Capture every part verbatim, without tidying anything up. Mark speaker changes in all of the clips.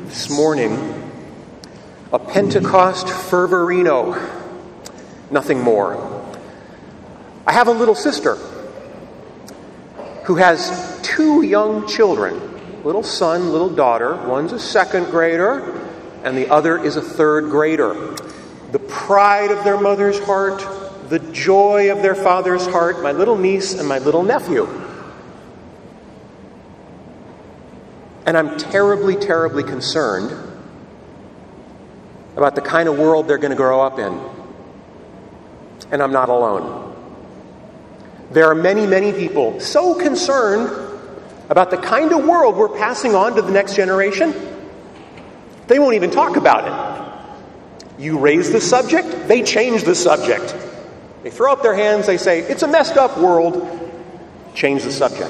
Speaker 1: this morning, a Pentecost fervorino, nothing more. I have a little sister who has two young children, little son, little daughter. One's a second grader, and the other is a third grader. The pride of their mother's heart, the joy of their father's heart, my little niece and my little nephew. And I'm terribly, terribly concerned about the kind of world they're going to grow up in. And I'm not alone. There are many, many people so concerned about the kind of world we're passing on to the next generation, they won't even talk about it. You raise the subject, they change the subject. They throw up their hands, they say, it's a messed up world, change the subject.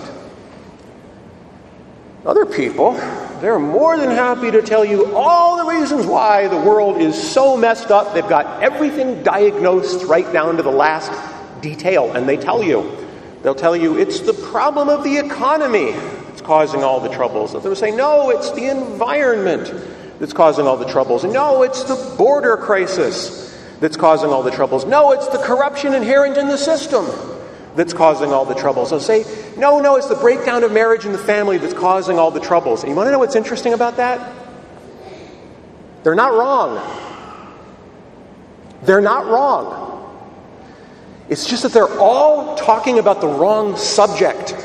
Speaker 1: Other people, they're more than happy to tell you all the reasons why the world is so messed up. They've got everything diagnosed right down to the last detail, and they tell you. They'll tell you it's the problem of the economy that's causing all the troubles. They'll say, no, it's the environment that's causing all the troubles. No, it's the border crisis that's causing all the troubles. No, it's the corruption inherent in the system that's causing all the troubles. They'll say, no, no, it's the breakdown of marriage and the family that's causing all the troubles. And you want to know what's interesting about that? They're not wrong. They're not wrong. It's just that they're all talking about the wrong subject.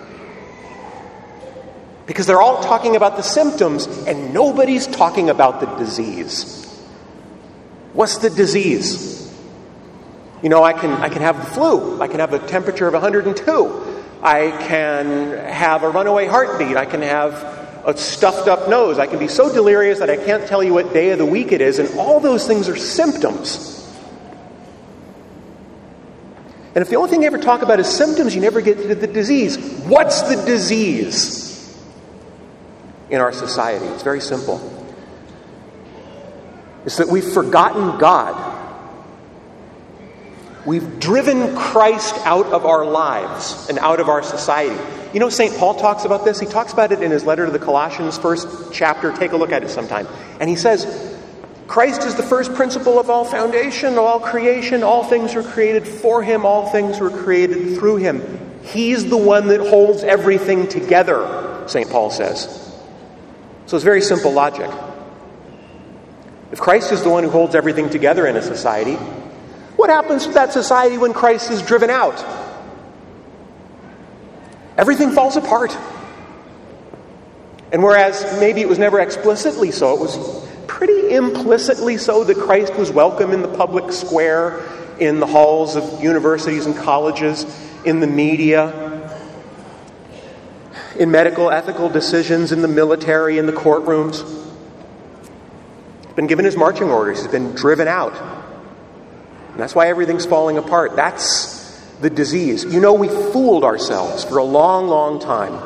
Speaker 1: Because they're all talking about the symptoms and nobody's talking about the disease. What's the disease? You know, I can I can have the flu. I can have a temperature of one hundred two. I can have a runaway heartbeat. I can have a stuffed up nose. I can be so delirious that I can't tell you what day of the week it is. And all those things are symptoms. And if the only thing you ever talk about is symptoms, you never get to the disease. What's the disease in our society? It's very simple. It's that we've forgotten God. We've driven Christ out of our lives and out of our society. You know, Saint Paul talks about this. He talks about it in his letter to the Colossians, first chapter. Take a look at it sometime. And he says, Christ is the first principle of all foundation, of all creation. All things were created for him. All things were created through him. He's the one that holds everything together, Saint Paul says. So it's very simple logic. If Christ is the one who holds everything together in a society, what happens to that society when Christ is driven out? Everything falls apart. And whereas maybe it was never explicitly so, it was pretty implicitly so that Christ was welcome in the public square, in the halls of universities and colleges, in the media, in medical ethical decisions, in the military, in the courtrooms. He's been given his marching orders. He's been driven out. And that's why everything's falling apart. That's the disease. You know, we fooled ourselves for a long, long time.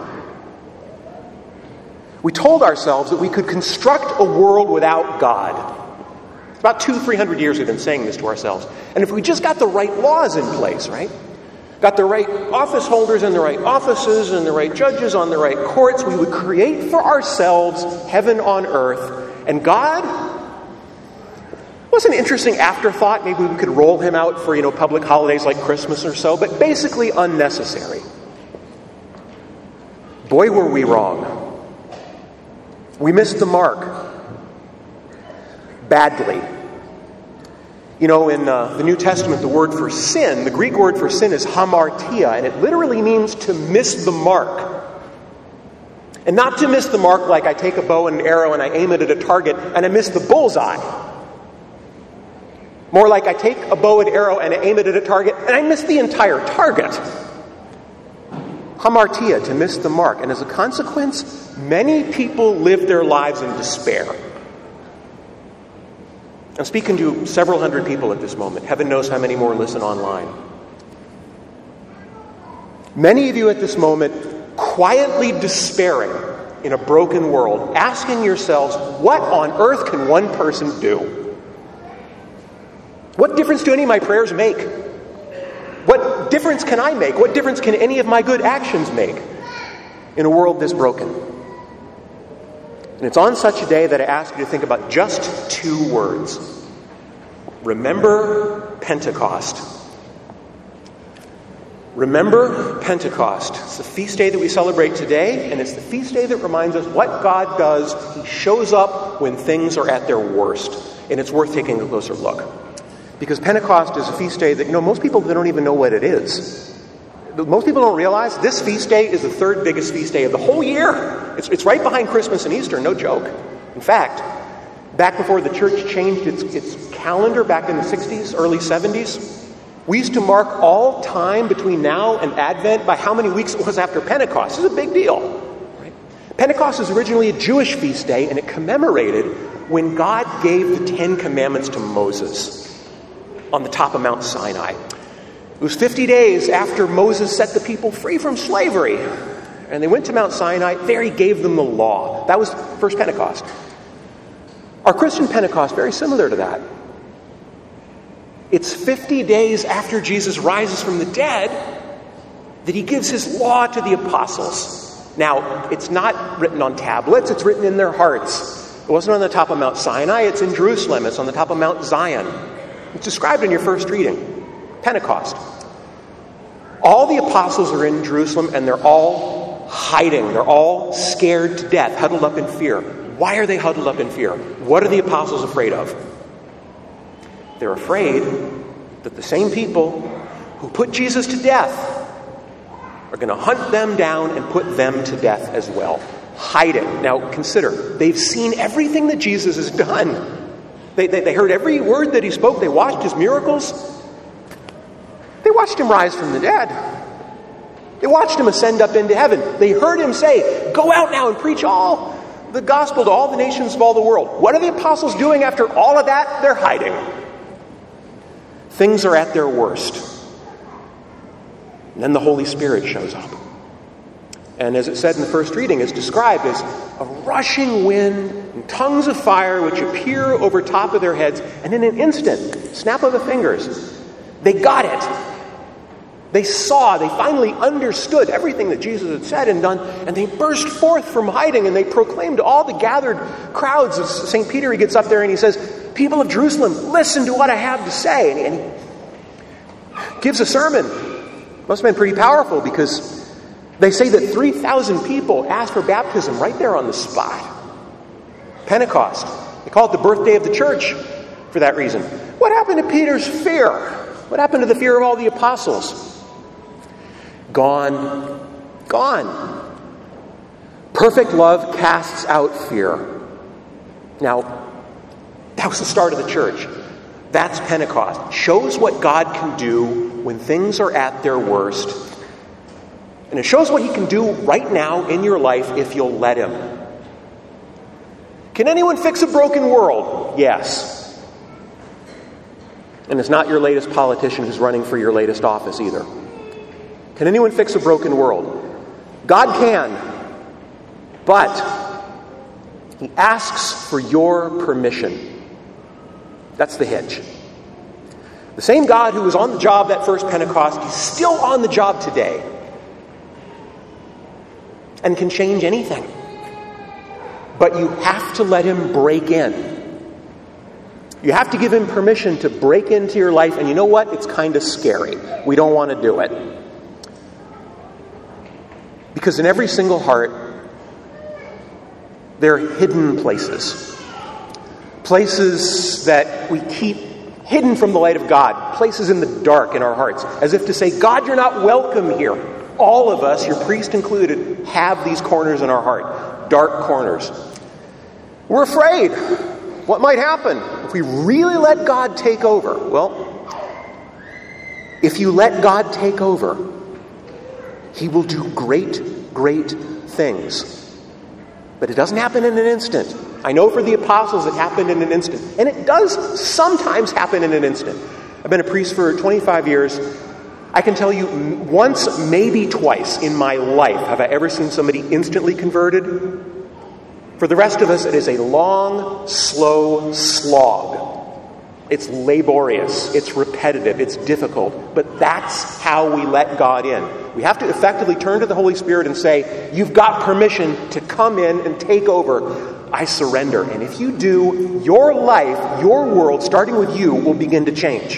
Speaker 1: We told ourselves that we could construct a world without God. About two, three hundred years we've been saying this to ourselves. And if we just got the right laws in place, right? Got the right office holders in the right offices and the right judges on the right courts, we would create for ourselves heaven on earth. And God was an interesting afterthought. Maybe we could roll him out for, you know, public holidays like Christmas or so, but basically unnecessary. Boy, were we wrong. We missed the mark. Badly. You know, in uh, the New Testament, the word for sin, the Greek word for sin is hamartia, and it literally means to miss the mark. And not to miss the mark like I take a bow and an arrow and I aim it at a target and I miss the bullseye. More like I take a bow and arrow and I aim it at a target and I miss the entire target. Hamartia, to miss the mark. And as a consequence, many people live their lives in despair. I'm speaking to several hundred people at this moment. Heaven knows how many more listen online. Many of you at this moment quietly despairing in a broken world, asking yourselves, what on earth can one person do? What difference do any of my prayers make? What difference can I make? What difference can any of my good actions make in a world this broken? And it's on such a day that I ask you to think about just two words. Remember Pentecost. Remember Pentecost. It's the feast day that we celebrate today, and it's the feast day that reminds us what God does. He shows up when things are at their worst, and it's worth taking a closer look. Because Pentecost is a feast day that, you know, most people they don't even know what it is. Most people don't realize this feast day is the third biggest feast day of the whole year. It's, it's right behind Christmas and Easter, no joke. In fact, back before the church changed its, its calendar back in the sixties, early seventies, we used to mark all time between now and Advent by how many weeks it was after Pentecost. This is a big deal. Right? Pentecost is originally a Jewish feast day, and it commemorated when God gave the Ten Commandments to Moses on the top of Mount Sinai. It was fifty days after Moses set the people free from slavery. And they went to Mount Sinai. There he gave them the law. That was the first Pentecost. Our Christian Pentecost, very similar to that. It's fifty days after Jesus rises from the dead that he gives his law to the apostles. Now, it's not written on tablets, it's written in their hearts. It wasn't on the top of Mount Sinai, it's in Jerusalem, it's on the top of Mount Zion. It's described in your first reading, Pentecost. All the apostles are in Jerusalem and they're all hiding. They're all scared to death, huddled up in fear. Why are they huddled up in fear? What are the apostles afraid of? They're afraid that the same people who put Jesus to death are going to hunt them down and put them to death as well. Hiding. Now consider, they've seen everything that Jesus has done. They, they, they heard every word that he spoke. They watched his miracles. They watched him rise from the dead. They watched him ascend up into heaven. They heard him say, go out now and preach all the gospel to all the nations of all the world. What are the apostles doing after all of that? They're hiding. Things are at their worst. And then the Holy Spirit shows up. And as it said in the first reading, is described as a rushing wind and tongues of fire which appear over top of their heads. And in an instant, snap of the fingers, they got it. They saw, they finally understood everything that Jesus had said and done, and they burst forth from hiding and they proclaimed to all the gathered crowds. As Saint Peter, he gets up there and he says, people of Jerusalem, listen to what I have to say. And he, and he gives a sermon. Must have been pretty powerful because they say that three thousand people asked for baptism right there on the spot. Pentecost. They call it the birthday of the church for that reason. What happened to Peter's fear? What happened to the fear of all the apostles? Gone. Gone. Perfect love casts out fear. Now, that was the start of the church. That's Pentecost. Shows what God can do when things are at their worst. And it shows what he can do right now in your life if you'll let him. Can anyone fix a broken world? Yes. And it's not your latest politician who's running for your latest office either. Can anyone fix a broken world? God can. But he asks for your permission. That's the hitch. The same God who was on the job that first Pentecost, he's still on the job today. And can change anything. But you have to let him break in. You have to give him permission to break into your life. And you know what? It's kind of scary. We don't want to do it. Because in every single heart, there are hidden places. Places that we keep hidden from the light of God. Places in the dark in our hearts. As if to say, God, you're not welcome here. All of us, your priest included, have these corners in our heart. Dark corners. We're afraid. What might happen if we really let God take over? Well, if you let God take over, he will do great, great things. But it doesn't happen in an instant. I know for the apostles it happened in an instant. And it does sometimes happen in an instant. I've been a priest for twenty-five years. I can tell you once, maybe twice in my life have I ever seen somebody instantly converted. For the rest of us, it is a long, slow slog. It's laborious, it's repetitive, it's difficult, but that's how we let God in. We have to effectively turn to the Holy Spirit and say, you've got permission to come in and take over. I surrender. And if you do, your life, your world, starting with you, will begin to change.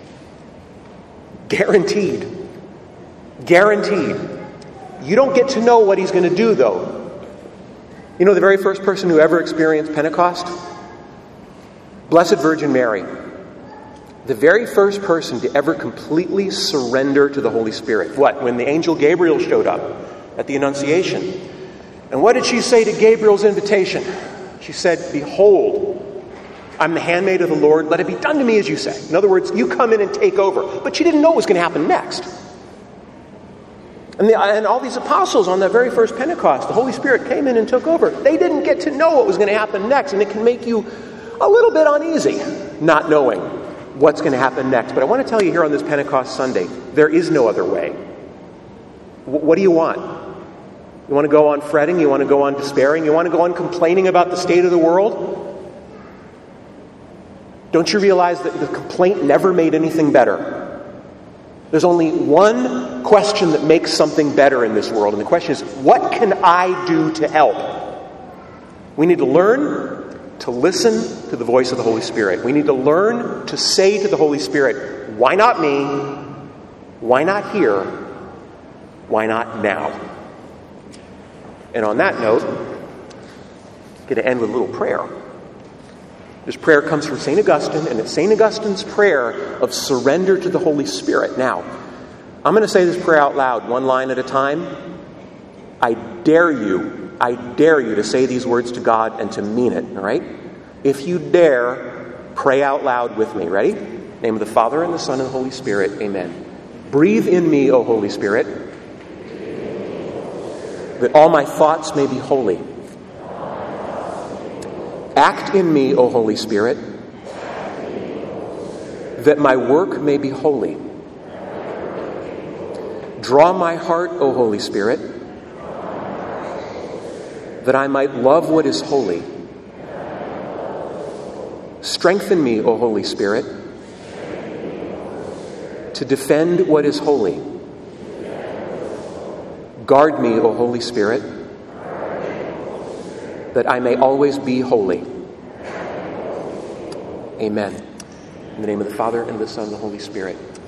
Speaker 1: Guaranteed. Guaranteed. You don't get to know what he's going to do, though. You know the very first person who ever experienced Pentecost? Blessed Virgin Mary. The very first person to ever completely surrender to the Holy Spirit. What? When the angel Gabriel showed up at the Annunciation. And what did she say to Gabriel's invitation? She said, "Behold, I'm the handmaid of the Lord. Let it be done to me as you say." In other words, you come in and take over. But she didn't know what was going to happen next. And, the, and all these apostles on that very first Pentecost, the Holy Spirit came in and took over. They didn't get to know what was going to happen next. And it can make you a little bit uneasy not knowing what's going to happen next. But I want to tell you here on this Pentecost Sunday, there is no other way. W- what do you want? You want to go on fretting? You want to go on despairing? You want to go on complaining about the state of the world? Don't you realize that the complaint never made anything better? There's only one question that makes something better in this world, and the question is, what can I do to help? We need to learn to listen to the voice of the Holy Spirit. We need to learn to say to the Holy Spirit, why not me? Why not here? Why not now? And on that note, I'm going to end with a little prayer. This prayer comes from Saint Augustine, and it's Saint Augustine's prayer of surrender to the Holy Spirit. Now, I'm going to say this prayer out loud, one line at a time. I dare you I dare you to say these words to God and to mean it, all right? If you dare, pray out loud with me. Ready? In the name of the Father, and the Son, and the Holy Spirit. Amen. Breathe in me, O Holy Spirit, that all my thoughts may be holy. Act in me, O Holy Spirit, that my work may be holy. Draw my heart, O Holy Spirit, that I might love what is holy. Strengthen me, O Holy Spirit, to defend what is holy. Guard me, O Holy Spirit, that I may always be holy. Amen. In the name of the Father, and of the Son, and the Holy Spirit.